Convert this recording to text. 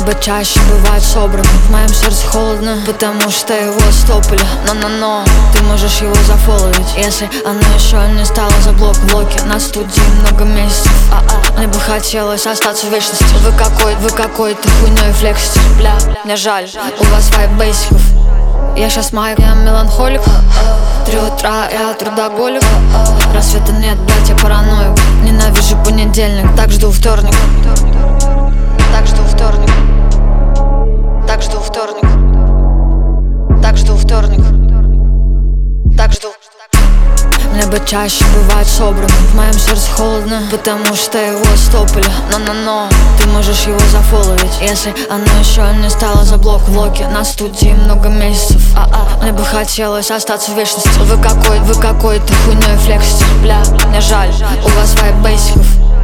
Небо чаще бывает собрано, в моем сердце холодно, потому что его стопали. Но ты можешь его зафоловить, если оно еще не стало за блок-блоки. На студии много месяцев, мне бы хотелось остаться в вечности. Вы какой-то хуйней флексите, бля, мне жаль, у вас вайб бейсиков. Я щас майк, я меланхолик. 3 утра, я трудоголик. Рассвета нет, блять, я параноик. Ненавижу понедельник, так жду вторник. Так жду вторник. Так жду вторник. Так жду вторник. Так жду. Небо чаще бывает собрано, в моем сердце холодно, потому что его стопали. Но ты можешь его зафоловить, если оно еще не стало за блок-блоки. На студии много месяцев, мне бы хотелось остаться в вечности. Вы какой-то хуйней флексите, бля, мне жаль, у вас вайб бейсиков.